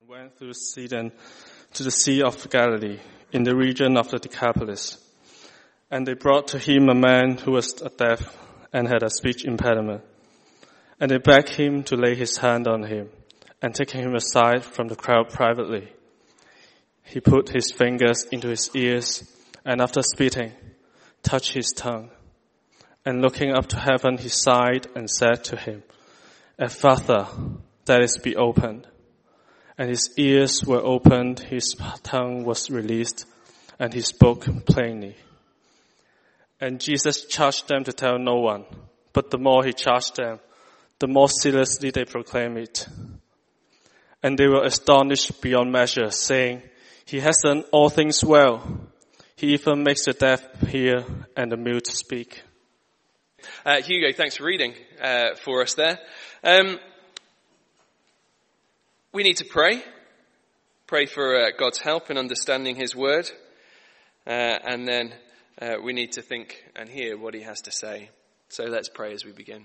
went through Sidon to the Sea of Galilee, in the region of the Decapolis. And they brought to him a man who was deaf and had a speech impediment. And they begged him to lay his hand on him, and taking him aside from the crowd privately, he put his fingers into his ears, and after spitting, touched his tongue. And looking up to heaven, he sighed and said to him, "Ephphatha, that is, be opened." And his ears were opened, his tongue was released, and he spoke plainly. And Jesus charged them to tell no one, but the more he charged them, the more seriously they proclaimed it. And they were astonished beyond measure, saying, "He has done all things well. He even makes the deaf hear and the mute speak." Hugo, thanks for reading for us there. We need to pray for God's help in understanding his word, and then we need to think and hear what he has to say. So let's pray as we begin.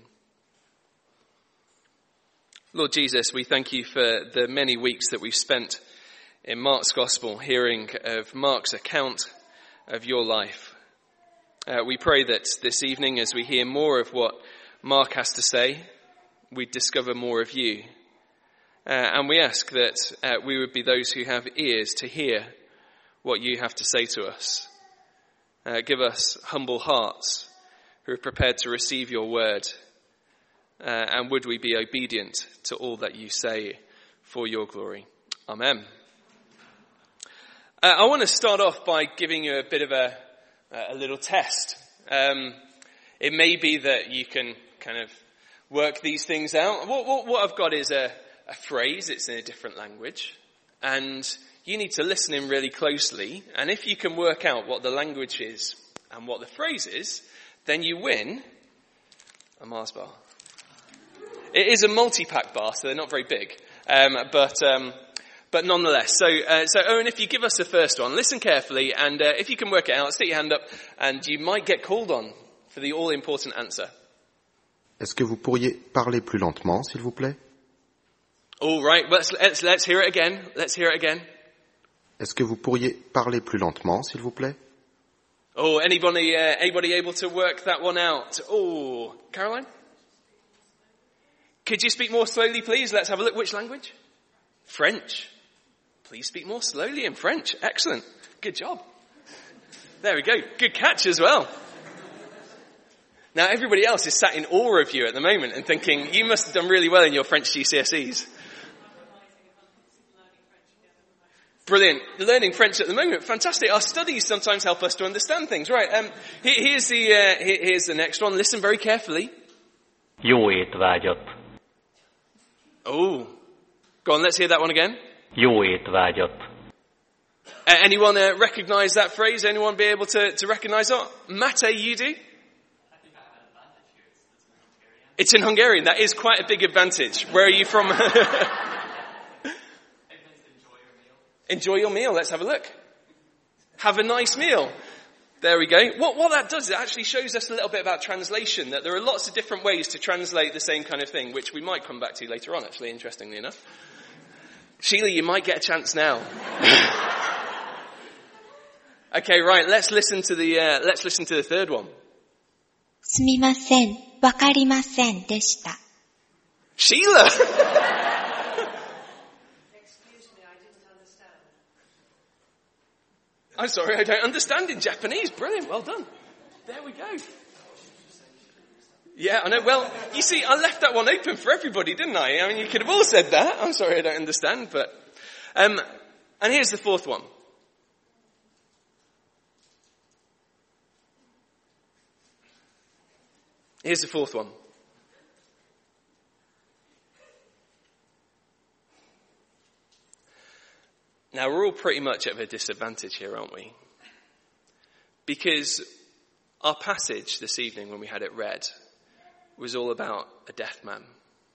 Lord Jesus, we thank you for the many weeks that we've spent in Mark's Gospel, hearing of Mark's account of your life. We pray that this evening, as we hear more of what Mark has to say, we discover more of you. And we ask that we would be those who have ears to hear what you have to say to us. Give us humble hearts who are prepared to receive your word. And would we be obedient to all that you say for your glory. Amen. I want to start off by giving you a bit of a little test. It may be that you can kind of work these things out. What I've got is a phrase. It's in a different language, and you need to listen in really closely. And if you can work out what the language is and what the phrase is, then you win a Mars bar. It is a multi-pack bar, so they're not very big, but nonetheless. So Owen, if you give us the first one, listen carefully, and if you can work it out, stick your hand up, and you might get called on for the all-important answer. Est-ce que vous pourriez parler plus lentement, s'il vous plaît? All right, let's hear it again. Let's hear it again. Est-ce que vous pourriez parler plus lentement, s'il vous plaît? Oh, anybody able to work that one out? Oh, Caroline? Could you speak more slowly, please? Let's have a look. Which language? French. Please speak more slowly in French. Excellent. Good job. There we go. Good catch as well. Now, everybody else is sat in awe of you at the moment and thinking, you must have done really well in your French GCSEs. Brilliant. Learning French at the moment. Fantastic. Our studies sometimes help us to understand things. Right. Here's the next one. Listen very carefully. Jó étvágyat. Oh. Go on, let's hear that one again. Jó étvágyat. Anyone recognise that phrase? Anyone be able to recognise that? Mate, you do? It's in Hungarian. That is quite a big advantage. Where are you from? Enjoy your meal. Let's have a look. Have a nice meal. There we go. What that does, it actually shows us a little bit about translation, that there are lots of different ways to translate the same kind of thing, which we might come back to later on, actually, interestingly enough. Sheila, you might get a chance now. Okay, right. Let's listen to the third one. すみません、わかりませんでした。 Sheila! Excuse me, I didn't understand. I'm sorry, I don't understand in Japanese. Brilliant, well done. There we go. Yeah, I know. Well, you see, I left that one open for everybody, didn't I? I mean, you could have all said that. I'm sorry, I don't understand, but... and here's the fourth one. Here's the fourth one. Now, we're all pretty much at a disadvantage here, aren't we? Because our passage this evening, when we had it read, was all about a deaf man.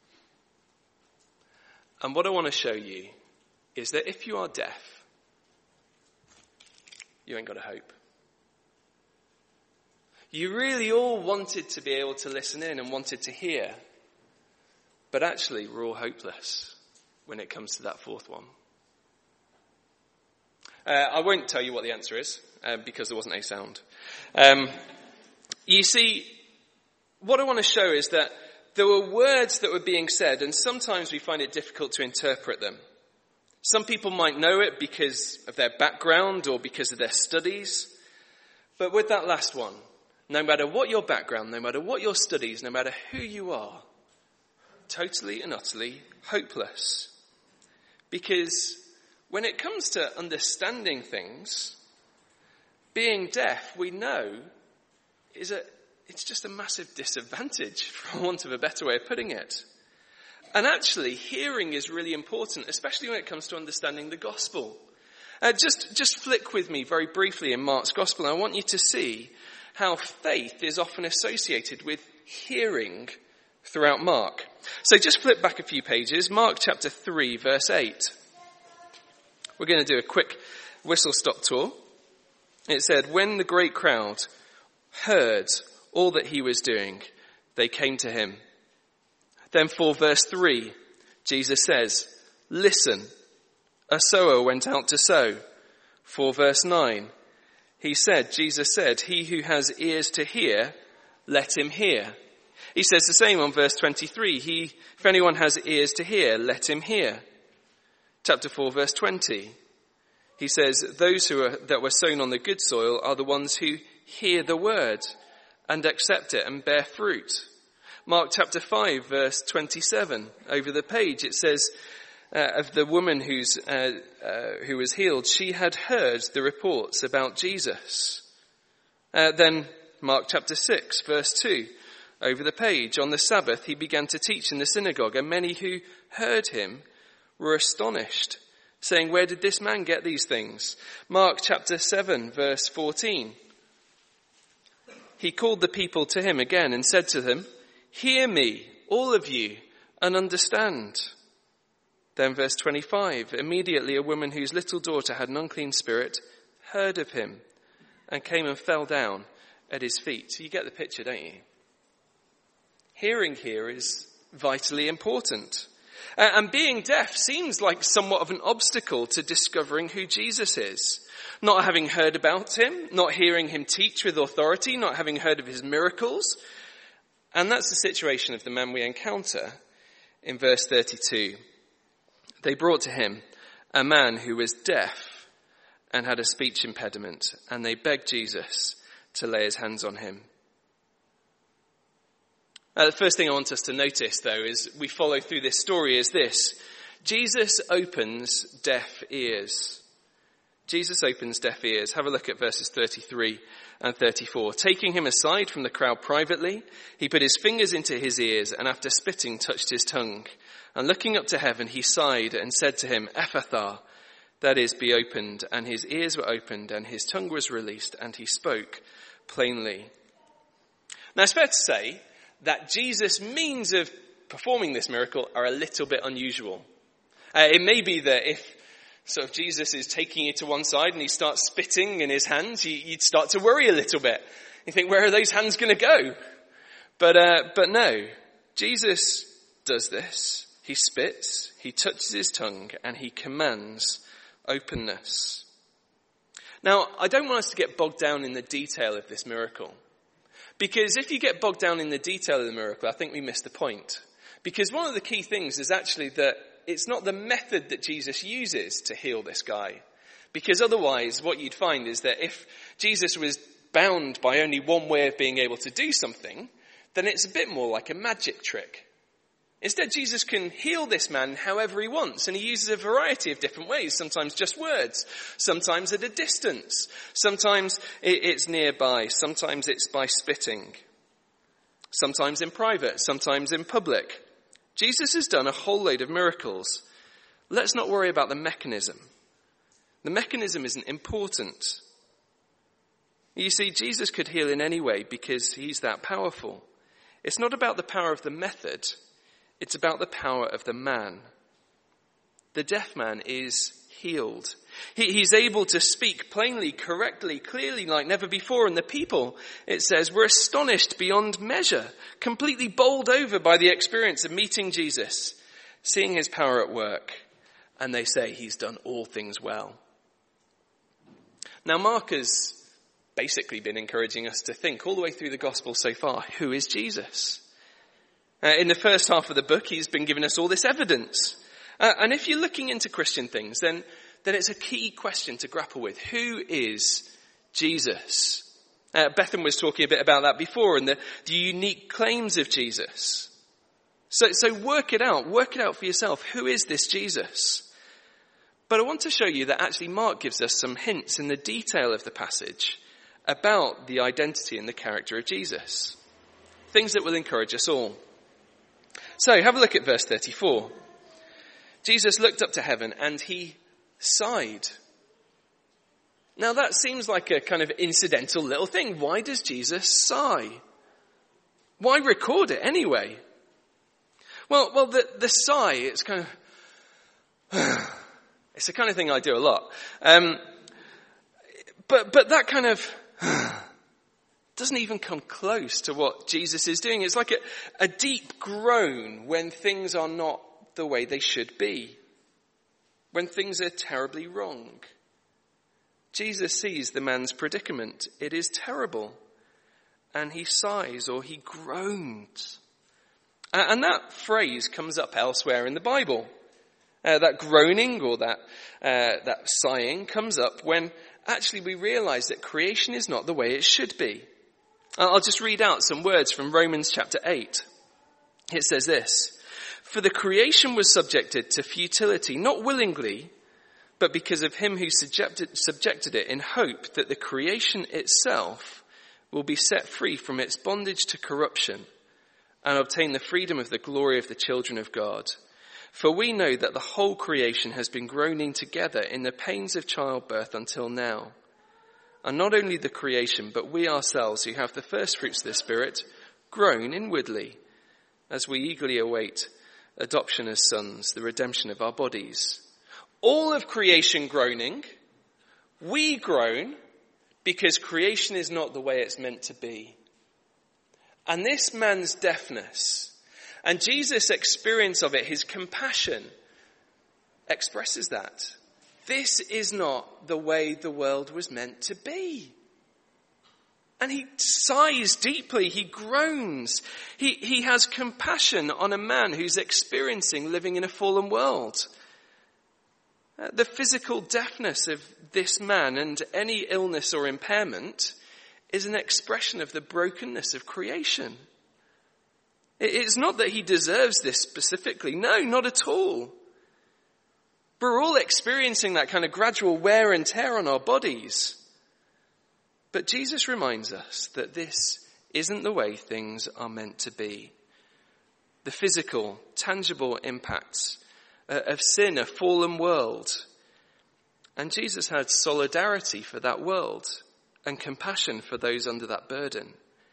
And what I want to show you is that if you are deaf, you ain't got a hope. You really all wanted to be able to listen in and wanted to hear. But actually, we're all hopeless when it comes to that fourth one. I won't tell you what the answer is, because there wasn't a sound. You see, what I want to show is that there were words that were being said, and sometimes we find it difficult to interpret them. Some people might know it because of their background or because of their studies. But with that last one, no matter what your background, no matter what your studies, no matter who you are, totally and utterly hopeless. Because when it comes to understanding things, being deaf, we know, it's just a massive disadvantage, for want of a better way of putting it. And actually, hearing is really important, especially when it comes to understanding the gospel. Just flick with me very briefly in Mark's gospel. I want you to see how faith is often associated with hearing throughout Mark. So just flip back a few pages. Mark chapter 3, verse 8. We're going to do a quick whistle-stop tour. It said, when the great crowd heard all that he was doing, they came to him. Then for verse 3, Jesus says, listen, a sower went out to sow. For verse 9, Jesus said, he who has ears to hear, let him hear. He says the same on verse 23, if anyone has ears to hear, let him hear. Chapter 4, verse 20, he says, those that were sown on the good soil are the ones who hear the word and accept it and bear fruit. Mark chapter 5, verse 27, over the page, it says of the woman who was healed, she had heard the reports about Jesus. Then Mark chapter 6, verse 2, over the page, on the Sabbath he began to teach in the synagogue, and many who heard him were astonished, saying, where did this man get these things? Mark chapter 7, verse 14. He called the people to him again and said to them, hear me, all of you, and understand. Then verse 25, immediately a woman whose little daughter had an unclean spirit heard of him and came and fell down at his feet. So you get the picture, don't you? Hearing here is vitally important. And being deaf seems like somewhat of an obstacle to discovering who Jesus is. Not having heard about him, not hearing him teach with authority, not having heard of his miracles. And that's the situation of the man we encounter in verse 32. They brought to him a man who was deaf and had a speech impediment, and they begged Jesus to lay his hands on him. The first thing I want us to notice, though, as we follow through this story is this. Jesus opens deaf ears. Jesus opens deaf ears. Have a look at verses 33 and 34. Taking him aside from the crowd privately, he put his fingers into his ears and after spitting touched his tongue. And looking up to heaven, he sighed and said to him, Ephphatha, that is, be opened. And his ears were opened and his tongue was released and he spoke plainly. Now it's fair to say that Jesus' means of performing this miracle are a little bit unusual. It may be that if Jesus is taking you to one side and he starts spitting in his hands, you'd start to worry a little bit. You think, where are those hands going to go? But no, Jesus does this. He spits, he touches his tongue, and he commands openness. Now, I don't want us to get bogged down in the detail of this miracle. Because if you get bogged down in the detail of the miracle, I think we miss the point. Because one of the key things is actually that it's not the method that Jesus uses to heal this guy. Because otherwise, what you'd find is that if Jesus was bound by only one way of being able to do something, then it's a bit more like a magic trick. Instead, Jesus can heal this man however he wants, and he uses a variety of different ways. Sometimes just words, sometimes at a distance, sometimes it's nearby, sometimes it's by spitting, sometimes in private, sometimes in public. Jesus has done a whole load of miracles. Let's not worry about the mechanism. The mechanism isn't important. You see, Jesus could heal in any way because he's that powerful. It's not about the power of the method. It's about the power of the man. The deaf man is healed. He's able to speak plainly, correctly, clearly like never before. And the people, it says, were astonished beyond measure, completely bowled over by the experience of meeting Jesus, seeing his power at work. And they say he's done all things well. Now, Mark has basically been encouraging us to think all the way through the gospel so far, who is Jesus? In the first half of the book, he's been giving us all this evidence. And if you're looking into Christian things, then it's a key question to grapple with. Who is Jesus? Bethan was talking a bit about that before, and the unique claims of Jesus. So work it out for yourself. Who is this Jesus? But I want to show you that actually Mark gives us some hints in the detail of the passage about the identity and the character of Jesus. Things that will encourage us all. So have a look at verse 34. Jesus looked up to heaven and he sighed. Now that seems like a kind of incidental little thing. Why does Jesus sigh? Why record it anyway? Well, the sigh, it's kind of, it's the kind of thing I do a lot. But that kind of doesn't even come close to what Jesus is doing. It's like a deep groan when things are not the way they should be. When things are terribly wrong. Jesus sees the man's predicament. It is terrible. And he sighs or he groans. And that phrase comes up elsewhere in the Bible. That groaning or that sighing comes up when actually we realize that creation is not the way it should be. I'll just read out some words from Romans chapter 8. It says this: "For the creation was subjected to futility, not willingly, but because of him who subjected it, in hope that the creation itself will be set free from its bondage to corruption and obtain the freedom of the glory of the children of God. For we know that the whole creation has been groaning together in the pains of childbirth until now. And not only the creation, but we ourselves who have the first fruits of the Spirit groan inwardly as we eagerly await adoption as sons, the redemption of our bodies." All of creation groaning. We groan because creation is not the way it's meant to be. And this man's deafness and Jesus' experience of it, his compassion, expresses that. This is not the way the world was meant to be. And he sighs deeply, he groans. He has compassion on a man who's experiencing living in a fallen world. The physical deafness of this man and any illness or impairment is an expression of the brokenness of creation. It's not that he deserves this specifically. No, not at all. We're all experiencing that kind of gradual wear and tear on our bodies. But Jesus reminds us that this isn't the way things are meant to be. The physical, tangible impacts of sin, a fallen world. And Jesus had solidarity for that world and compassion for those under that burden.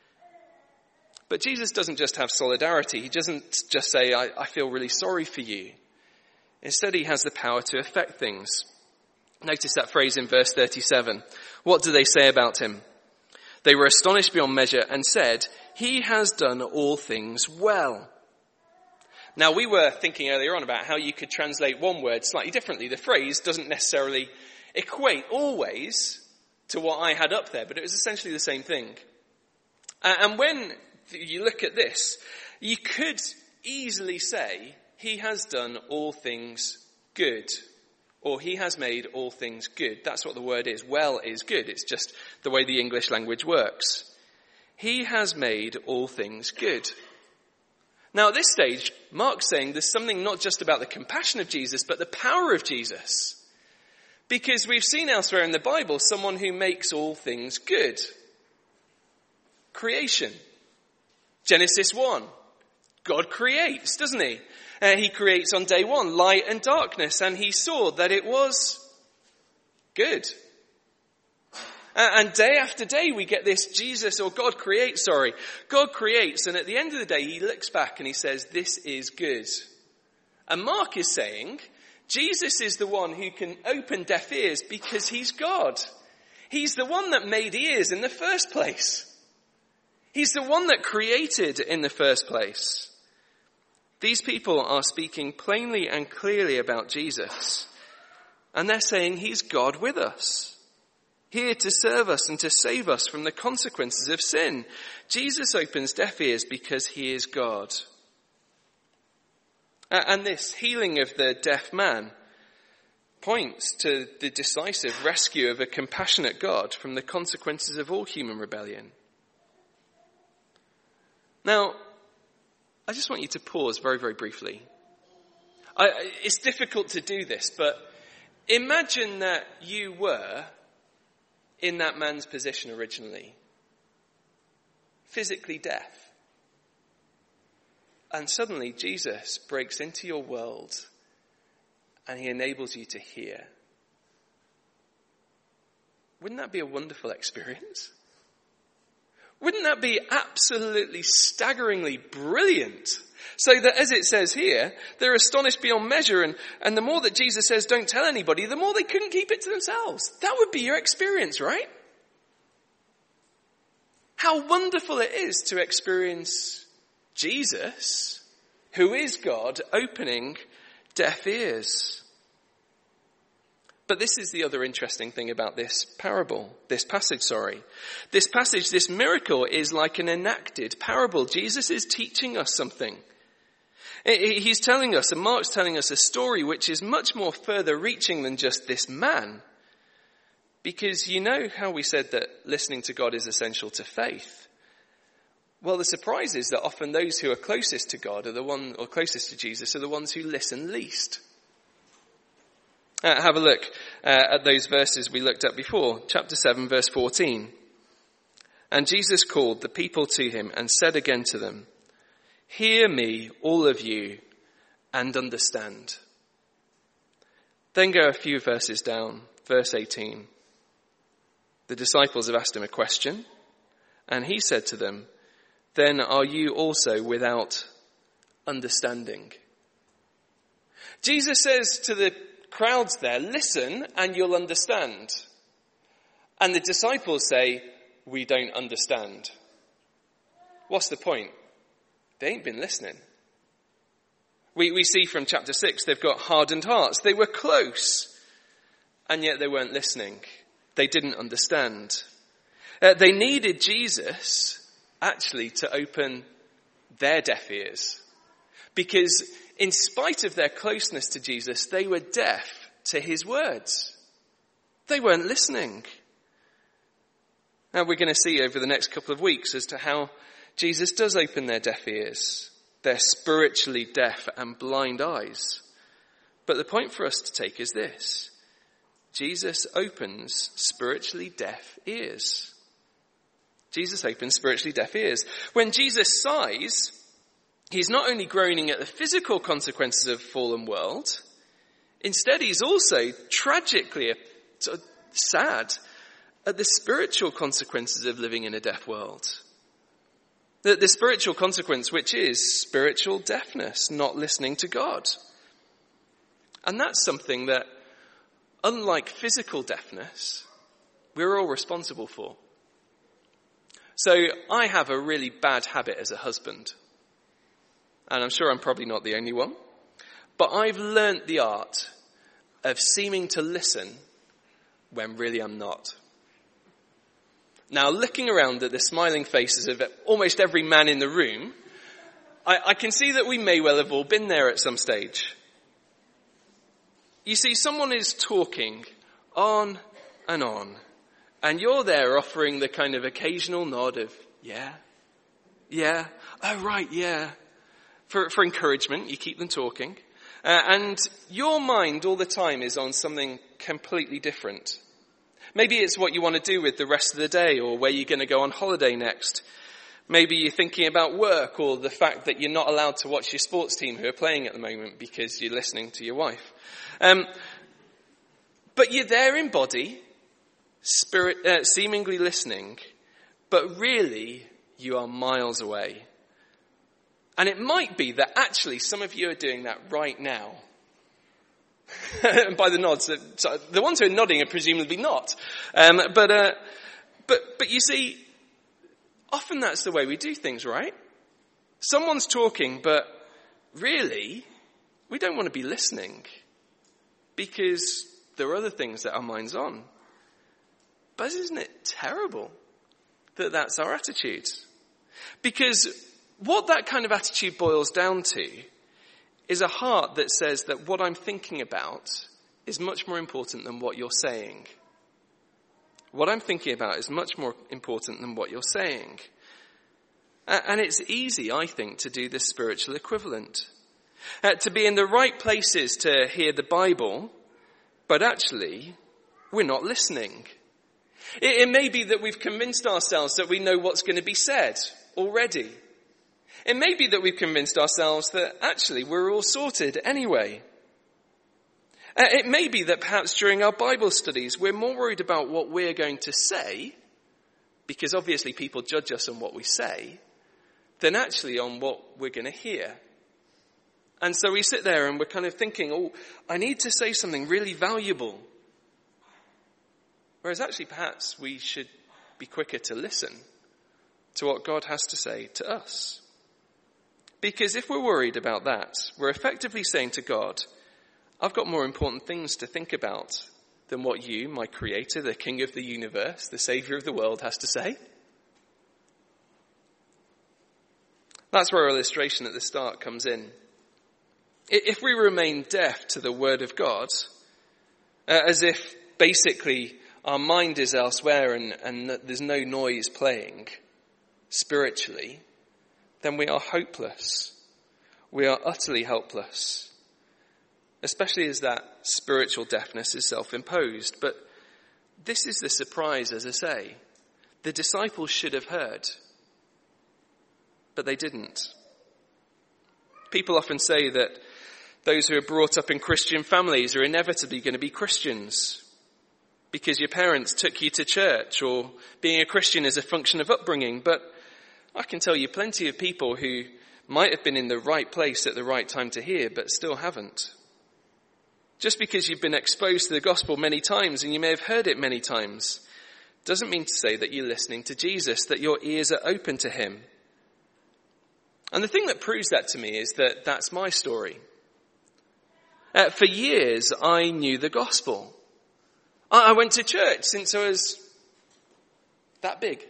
But Jesus doesn't just have solidarity. He doesn't just say, I feel really sorry for you. Instead, he has the power to affect things. Notice that phrase in verse 37. What do they say about him? They were astonished beyond measure and said, "He has done all things well." Now, we were thinking earlier on about how you could translate one word slightly differently. The phrase doesn't necessarily equate always to what I had up there, but it was essentially the same thing. And when you look at this, you could easily say, "He has done all things good," or "He has made all things good." That's what the word is. Well is good. It's just the way the English language works. He has made all things good. Now, at this stage, Mark's saying there's something not just about the compassion of Jesus, but the power of Jesus. Because we've seen elsewhere in the Bible someone who makes all things good. Creation. Genesis 1. God creates, doesn't he? He creates on day one light and darkness, and he saw that it was good. And day after day we get this God creates, and at the end of the day he looks back and he says, "This is good." And Mark is saying, Jesus is the one who can open deaf ears because he's God. He's the one that made ears in the first place. He's the one that created in the first place. These people are speaking plainly and clearly about Jesus. And they're saying he's God with us. here to serve us and to save us from the consequences of sin. Jesus opens deaf ears because he is God. And this healing of the deaf man points to the decisive rescue of a compassionate God from the consequences of all human rebellion. Now, I just want you to pause very, very briefly. It's difficult to do this, but imagine that you were in that man's position originally, physically deaf. And suddenly Jesus breaks into your world and he enables you to hear. Wouldn't that be a wonderful experience? Wouldn't that be absolutely staggeringly brilliant? So that, as it says here, they're astonished beyond measure, and the more that Jesus says don't tell anybody, the more they couldn't keep it to themselves. That would be your experience, right? How wonderful it is to experience Jesus, who is God, opening deaf ears. But this is the other interesting thing about this passage. This miracle is like an enacted parable. Jesus is teaching us something. He's telling us, and Mark's telling us a story which is much more further reaching than just this man. Because you know how we said that listening to God is essential to faith. Well, the surprise is that often those who are closest to God or closest to Jesus are the ones who listen least. Have a look at those verses we looked at before. Chapter 7, verse 14. And Jesus called the people to him and said again to them, "Hear me, all of you, and understand." Then go a few verses down, verse 18. The disciples have asked him a question, and he said to them, "Then are you also without understanding?" Jesus says to the crowds there, "Listen and you'll understand." And the disciples say, "We don't understand." What's the point? They ain't been listening. We see from chapter 6, they've got hardened hearts. They were close, and yet they weren't listening. They didn't understand. They needed Jesus, actually, to open their deaf ears. Because in spite of their closeness to Jesus, they were deaf to his words. They weren't listening. Now we're going to see over the next couple of weeks as to how Jesus does open their deaf ears, their spiritually deaf and blind eyes. But the point for us to take is this: Jesus opens spiritually deaf ears. Jesus opens spiritually deaf ears. When Jesus sighs, he's not only groaning at the physical consequences of a fallen world, instead he's also tragically sad at the spiritual consequences of living in a deaf world. The spiritual consequence, which is spiritual deafness, not listening to God. And that's something that, unlike physical deafness, we're all responsible for. So I have a really bad habit as a husband. And I'm sure I'm probably not the only one. But I've learnt the art of seeming to listen when really I'm not. Now, looking around at the smiling faces of almost every man in the room, I can see that we may well have all been there at some stage. You see, someone is talking on, and you're there offering the kind of occasional nod of, yeah, oh right, yeah. For encouragement, you keep them talking. And your mind all the time is on something completely different. Maybe it's what you want to do with the rest of the day, or where you're going to go on holiday next. Maybe you're thinking about work, or the fact that you're not allowed to watch your sports team who are playing at the moment because you're listening to your wife. But you're there in body, seemingly listening, but really you are miles away. And it might be that actually some of you are doing that right now. By the nods, so the ones who are nodding are presumably not. But you see, often that's the way we do things, right? Someone's talking, but really, we don't want to be listening because there are other things that our mind's on. But isn't it terrible that that's our attitude? Because what that kind of attitude boils down to is a heart that says that what I'm thinking about is much more important than what you're saying. What I'm thinking about is much more important than what you're saying. And it's easy, I think, to do the spiritual equivalent. To be in the right places to hear the Bible, but actually, we're not listening. It may be that we've convinced ourselves that we know what's going to be said already. It may be that we've convinced ourselves that actually we're all sorted anyway. It may be that perhaps during our Bible studies we're more worried about what we're going to say, because obviously people judge us on what we say, than actually on what we're going to hear. And so we sit there and we're kind of thinking, oh, I need to say something really valuable. Whereas actually perhaps we should be quicker to listen to what God has to say to us. Because if we're worried about that, we're effectively saying to God, I've got more important things to think about than what you, my creator, the king of the universe, the savior of the world, has to say. That's where our illustration at the start comes in. If we remain deaf to the word of God, as if basically our mind is elsewhere and there's no noise playing spiritually, then we are hopeless. We are utterly helpless. Especially as that spiritual deafness is self-imposed. But this is the surprise, as I say. The disciples should have heard, but they didn't. People often say that those who are brought up in Christian families are inevitably going to be Christians because your parents took you to church, or being a Christian is a function of upbringing. But I can tell you plenty of people who might have been in the right place at the right time to hear, but still haven't. Just because you've been exposed to the gospel many times and you may have heard it many times, doesn't mean to say that you're listening to Jesus, that your ears are open to him. And the thing that proves that to me is that that's my story. For years, I knew the gospel. I went to church since I was that big.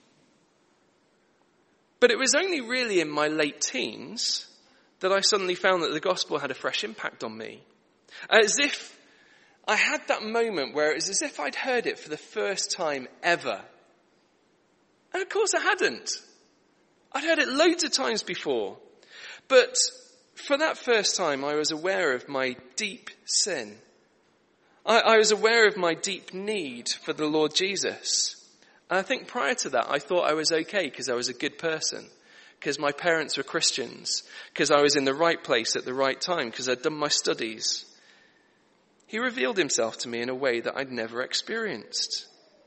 But it was only really in my late teens that I suddenly found that the gospel had a fresh impact on me. As if I had that moment where it was as if I'd heard it for the first time ever. And of course I hadn't. I'd heard it loads of times before. But for that first time, I was aware of my deep sin. I was aware of my deep need for the Lord Jesus. And I think prior to that, I thought I was okay because I was a good person, because my parents were Christians, because I was in the right place at the right time, because I'd done my studies. He revealed himself to me in a way that I'd never experienced.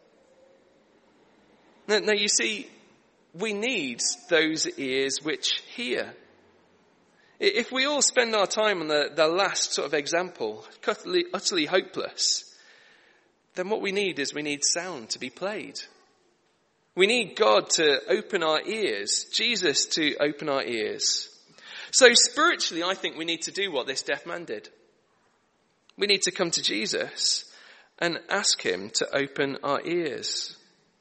Now you see, we need those ears which hear. If we all spend our time on the last sort of example, utterly hopeless, then what we need is we need sound to be played. We need God to open our ears, Jesus to open our ears. So spiritually, I think we need to do what this deaf man did. We need to come to Jesus and ask him to open our ears.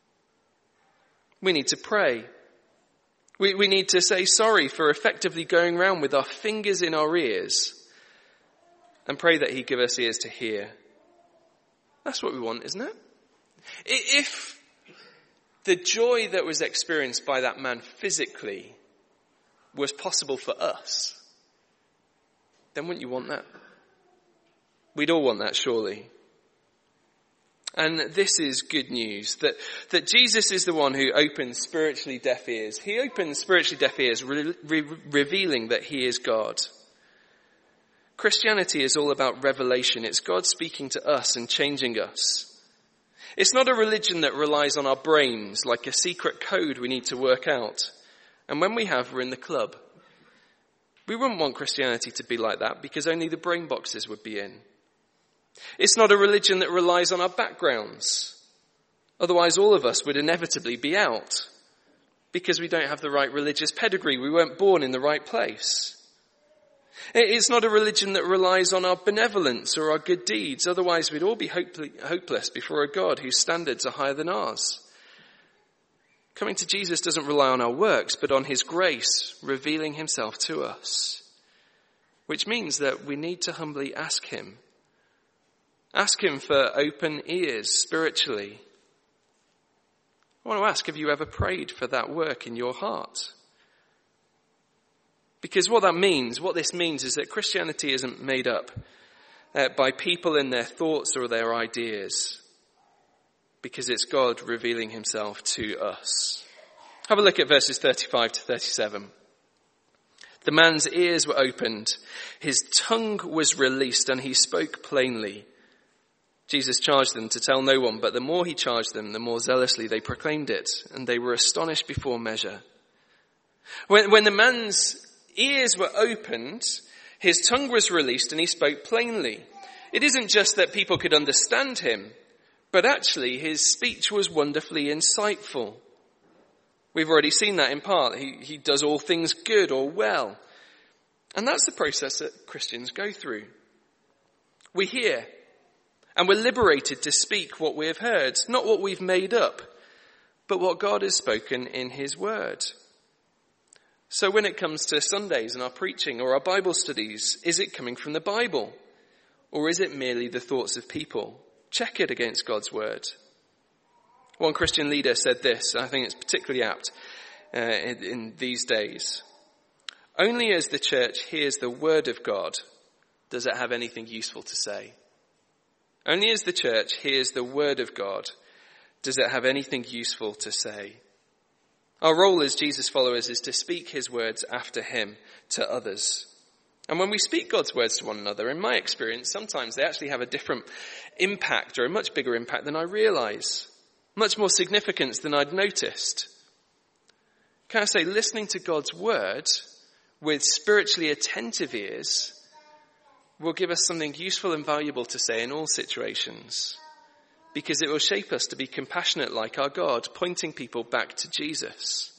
We need to pray. We need to say sorry for effectively going around with our fingers in our ears and pray that he give us ears to hear. That's what we want, isn't it? If the joy that was experienced by that man physically was possible for us, then wouldn't you want that? We'd all want that, surely. And this is good news, that Jesus is the one who opens spiritually deaf ears. He opens spiritually deaf ears, revealing that he is God. Christianity is all about revelation. It's God speaking to us and changing us. It's not a religion that relies on our brains like a secret code we need to work out. And when we have, we're in the club. We wouldn't want Christianity to be like that because only the brain boxes would be in. It's not a religion that relies on our backgrounds. Otherwise, all of us would inevitably be out because we don't have the right religious pedigree. We weren't born in the right place. It's not a religion that relies on our benevolence or our good deeds. Otherwise, we'd all be hopeless before a God whose standards are higher than ours. Coming to Jesus doesn't rely on our works, but on his grace, revealing himself to us. Which means that we need to humbly ask him. Ask him for open ears spiritually. I want to ask, have you ever prayed for that work in your heart? Because what this means is that Christianity isn't made up by people and their thoughts or their ideas, because it's God revealing himself to us. Have a look at verses 35 to 37. The man's ears were opened, his tongue was released, and he spoke plainly. Jesus charged them to tell no one, but the more he charged them, the more zealously they proclaimed it, and they were astonished before measure. When the man's ears were opened, his tongue was released, and he spoke plainly. It isn't just that people could understand him, but actually his speech was wonderfully insightful. We've already seen that in part. He does all things good or well. And that's the process that Christians go through. We hear, and we're liberated to speak what we have heard, not what we've made up, but what God has spoken in his word. So when it comes to Sundays and our preaching or our Bible studies, is it coming from the Bible? Or is it merely the thoughts of people? Check it against God's word. One Christian leader said this, and I think it's particularly apt in these days. Only as the church hears the word of God does it have anything useful to say. Only as the church hears the word of God does it have anything useful to say. Our role as Jesus followers is to speak his words after him to others. And when we speak God's words to one another, in my experience, sometimes they actually have a different impact, or a much bigger impact than I realize. Much more significance than I'd noticed. Can I say, listening to God's word with spiritually attentive ears will give us something useful and valuable to say in all situations, because it will shape us to be compassionate like our God, pointing people back to Jesus.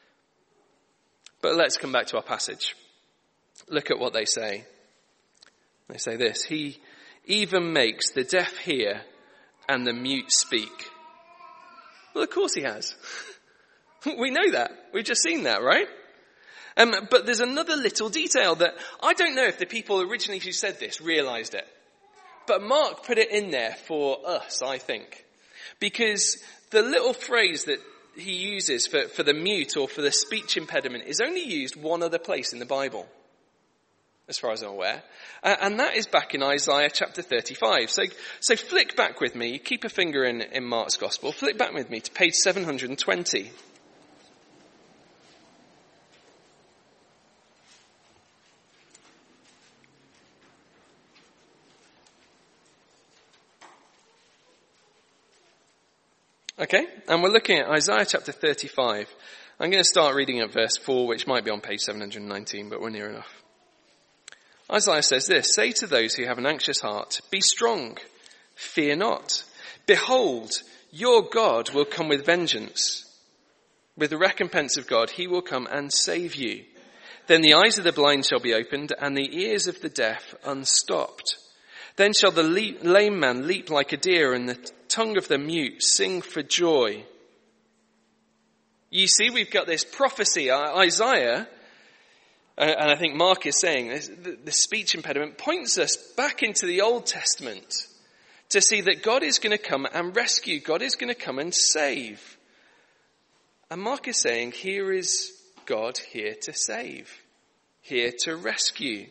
But let's come back to our passage. Look at what they say. They say this: he even makes the deaf hear and the mute speak. Well, of course he has. We know that. We've just seen that, right? But there's another little detail that I don't know if the people originally who said this realized it. But Mark put it in there for us, I think. Because the little phrase that he uses for the mute or for the speech impediment is only used one other place in the Bible, as far as I'm aware. And that is back in Isaiah chapter 35. So flick back with me, keep a finger in Mark's Gospel, flick back with me to page 720. Okay, and we're looking at Isaiah chapter 35. I'm going to start reading at verse 4, which might be on page 719, but we're near enough. Isaiah says this: say to those who have an anxious heart, be strong, fear not. Behold, your God will come with vengeance. With the recompense of God, he will come and save you. Then the eyes of the blind shall be opened, and the ears of the deaf unstopped. Then shall the lame man leap like a deer, and the tongue of the mute sing for joy. You see, we've got this prophecy. Isaiah, and I think Mark is saying this, the speech impediment points us back into the Old Testament to see that God is going to come and rescue. God is going to come and save. And Mark is saying, here is God here to save, here to rescue.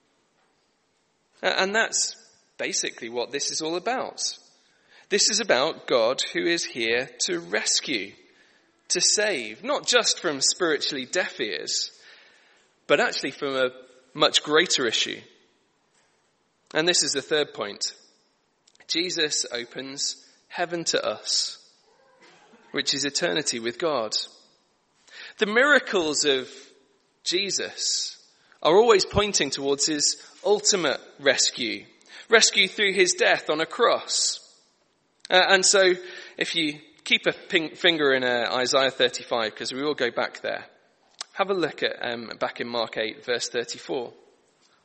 And that's basically what this is all about. This is about God who is here to rescue, to save, not just from spiritually deaf ears, but actually from a much greater issue. And this is the third point. Jesus opens heaven to us, which is eternity with God. The miracles of Jesus are always pointing towards his ultimate rescue through his death on a cross. And so if you keep a finger in Isaiah 35, because we will go back there, have a look at back in Mark 8, verse 34.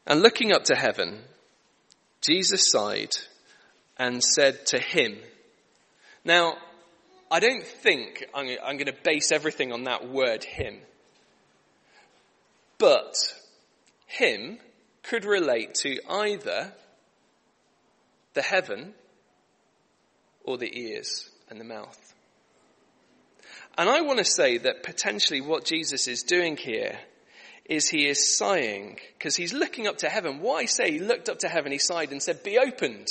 And looking up to heaven, Jesus sighed and said to him. Now, I don't think I'm going to base everything on that word him. But him could relate to either the heaven or the ears and the mouth. And I want to say that potentially what Jesus is doing here is he is sighing because he's looking up to heaven. Why say he looked up to heaven, he sighed and said, "Be opened"?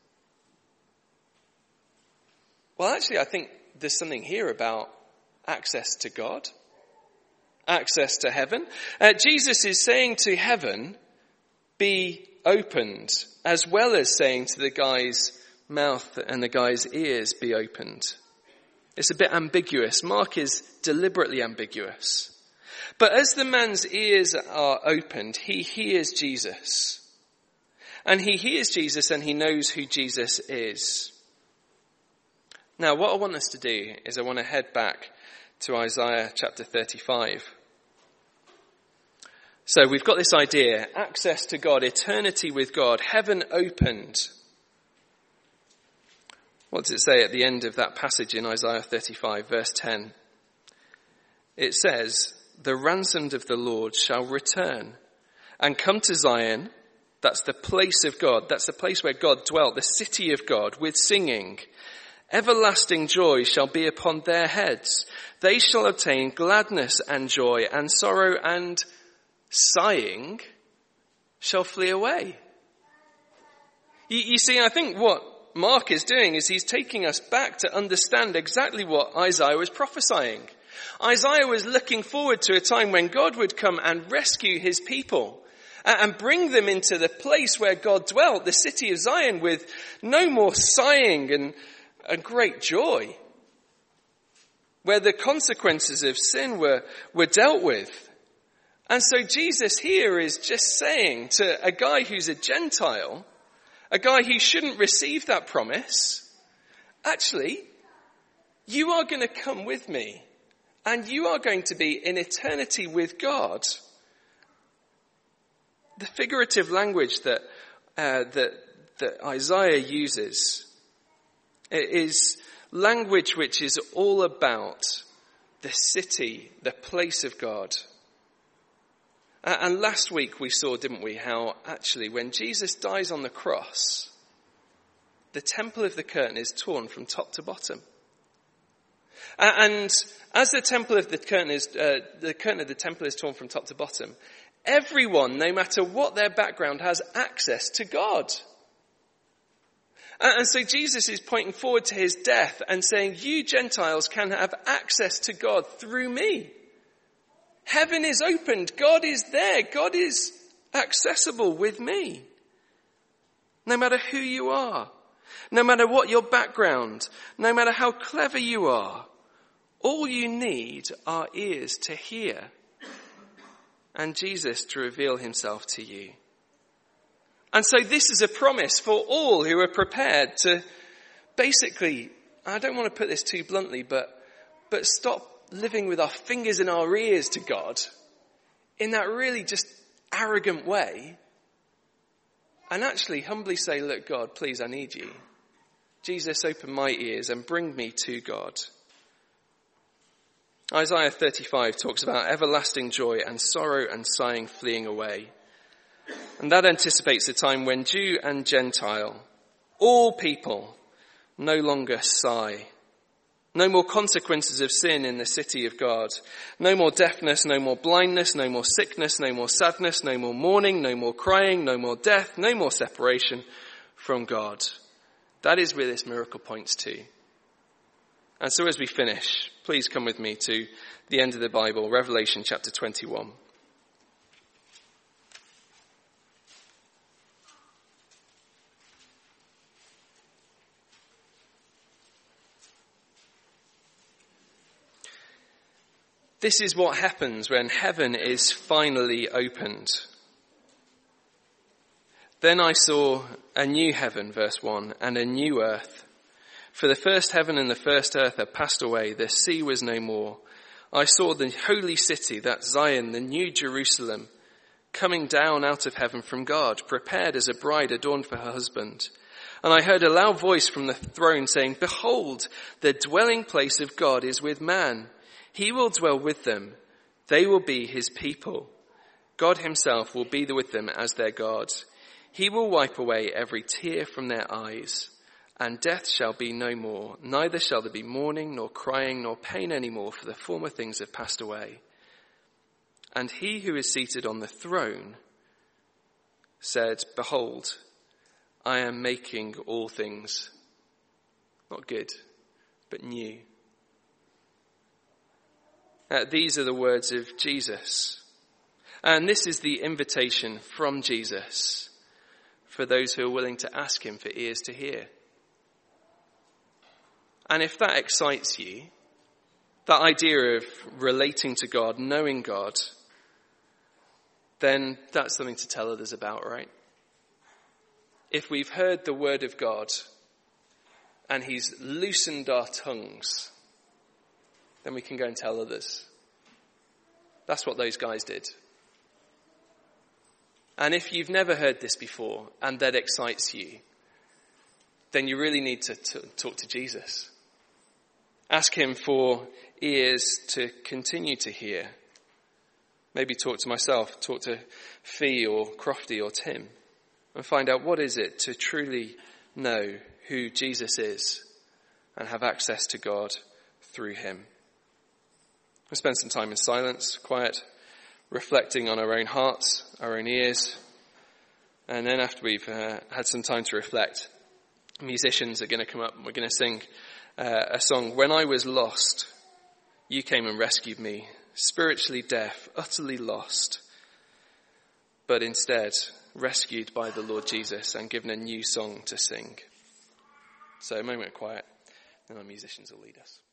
Well, actually, I think there's something here about access to God, access to heaven. Jesus is saying to heaven, "Be opened," as well as saying to the guy's mouth and the guy's ears, "Be opened." It's a bit ambiguous. Mark is deliberately ambiguous. But as the man's ears are opened, he hears Jesus. And he hears Jesus and he knows who Jesus is. Now, what I want us to do is I want to head back to Isaiah chapter 35. So we've got this idea, access to God, eternity with God, heaven opened. What does it say at the end of that passage in Isaiah 35, verse 10? It says, "The ransomed of the Lord shall return and come to Zion." That's the place of God. That's the place where God dwelt, the city of God, with singing. "Everlasting joy shall be upon their heads. They shall obtain gladness and joy, and sorrow and sighing shall flee away." You see, I think what Mark is doing is he's taking us back to understand exactly what Isaiah was prophesying. Isaiah was looking forward to a time when God would come and rescue his people and bring them into the place where God dwelt, the city of Zion, with no more sighing and great joy, where the consequences of sin were dealt with. And so Jesus here is just saying to a guy who's a Gentile, a guy who shouldn't receive that promise, actually, you are going to come with me and you are going to be in eternity with God. The figurative language that Isaiah uses is language which is all about the city, the place of God. And last week we saw, didn't we, how actually when Jesus dies on the cross, the temple of the curtain is torn from top to bottom. And as the curtain of the temple is torn from top to bottom, everyone, no matter what their background, has access to God. And so Jesus is pointing forward to his death and saying, you Gentiles can have access to God through me. Heaven is opened. God is there. God is accessible with me. No matter who you are, no matter what your background, no matter how clever you are, all you need are ears to hear and Jesus to reveal himself to you. And so this is a promise for all who are prepared to basically, I don't want to put this too bluntly, but stop living with our fingers in our ears to God in that really just arrogant way and actually humbly say, look, God, please, I need you. Jesus, open my ears and bring me to God. Isaiah 35 talks about everlasting joy and sorrow and sighing fleeing away. And that anticipates a time when Jew and Gentile, all people, no longer sigh. No more consequences of sin in the city of God. No more deafness, no more blindness, no more sickness, no more sadness, no more mourning, no more crying, no more death, no more separation from God. That is where this miracle points to. And so as we finish, please come with me to the end of the Bible, Revelation chapter 21. This is what happens when heaven is finally opened. Then I saw a new heaven, verse 1, and a new earth. For the first heaven and the first earth had passed away. The sea was no more. I saw the holy city, that's Zion, the new Jerusalem, coming down out of heaven from God, prepared as a bride adorned for her husband. And I heard a loud voice from the throne saying, Behold, the dwelling place of God is with man. He will dwell with them. They will be his people. God himself will be with them as their God. He will wipe away every tear from their eyes, and death shall be no more. Neither shall there be mourning, nor crying, nor pain any more, for the former things have passed away. And he who is seated on the throne said, Behold, I am making all things, not good, but new. These are the words of Jesus. And this is the invitation from Jesus for those who are willing to ask him for ears to hear. And if that excites you, that idea of relating to God, knowing God, then that's something to tell others about, right? If we've heard the word of God and he's loosened our tongues, then we can go and tell others. That's what those guys did. And if you've never heard this before and that excites you, then you really need to talk to Jesus. Ask him for ears to continue to hear. Maybe talk to myself, talk to Fee or Crofty or Tim, and find out what is it to truly know who Jesus is and have access to God through him. We'll spend some time in silence, quiet, reflecting on our own hearts, our own ears. And then after we've had some time to reflect, musicians are going to come up and we're going to sing a song. When I was lost, you came and rescued me, spiritually deaf, utterly lost, but instead rescued by the Lord Jesus and given a new song to sing. So a moment of quiet, and our musicians will lead us.